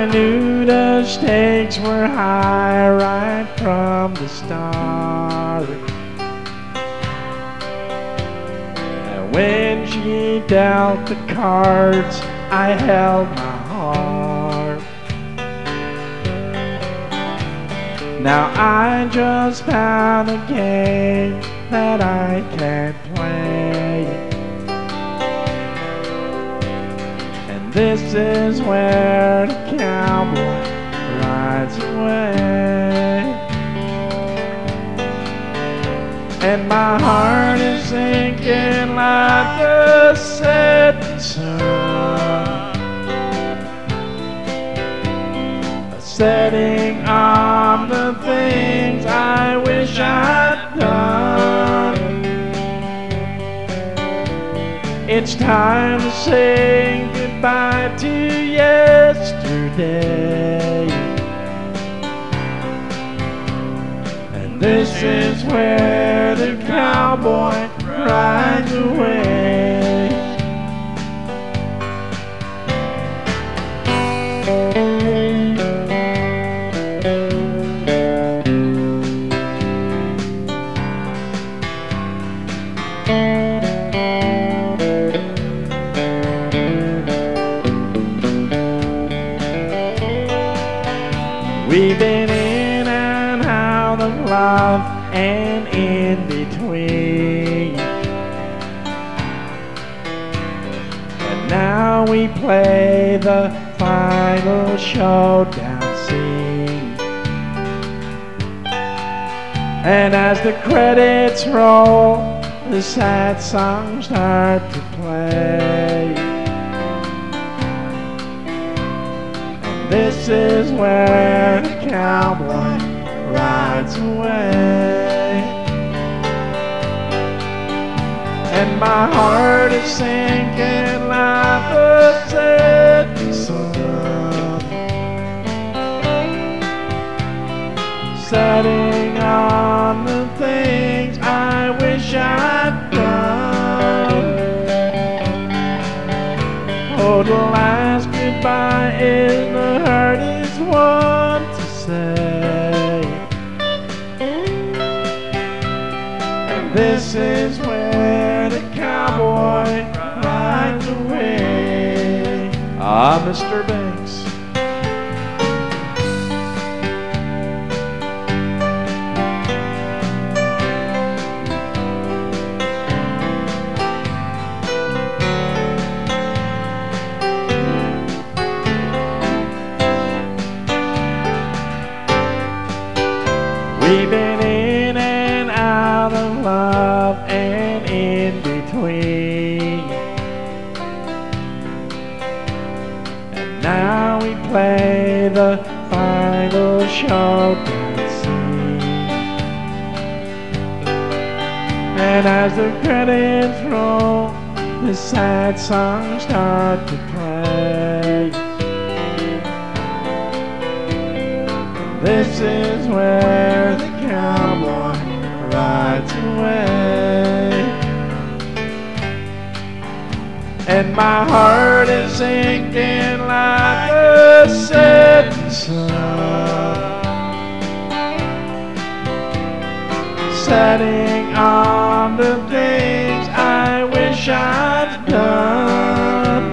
I knew the stakes were high right from the start. And when she dealt the cards, I held my heart. Now I just found a game that I can't play, and this is where the cowboy rides away. And my heart is sinking like the setting sun, setting on the things I wish I'd done. It's time to say goodbye to yesterday, and this is where the cowboy rides away. We've been in and out of love and in between, and now we play the final showdown scene. And as the credits roll, the sad songs start to play. This is where the cowboy rides away. And my heart is sinking like the setting sun, setting on the things I wish I'd done. Oh, the last goodbye is the hardest one to say, and this is where the cowboy rides away. Ah, Mr. Banks. We've been in and out of love and in between, and now we play the final showdown scene. And as the credits roll, the sad songs start to play. This is where the cowboy rides away. And my heart is sinking like the setting sun, setting on the things I wish I'd done.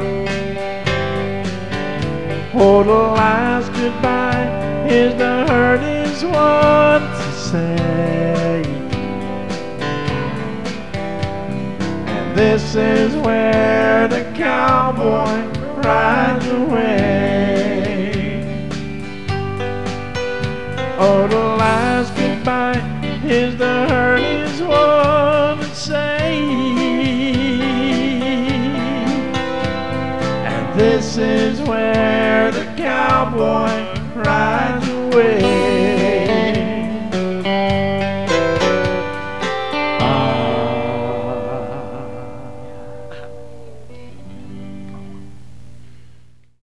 Oh, the last goodbye is the hardest one to say, and this is where the cowboy rides away. Oh, the last goodbye is the hardest one to say, and this is where the cowboy rides away.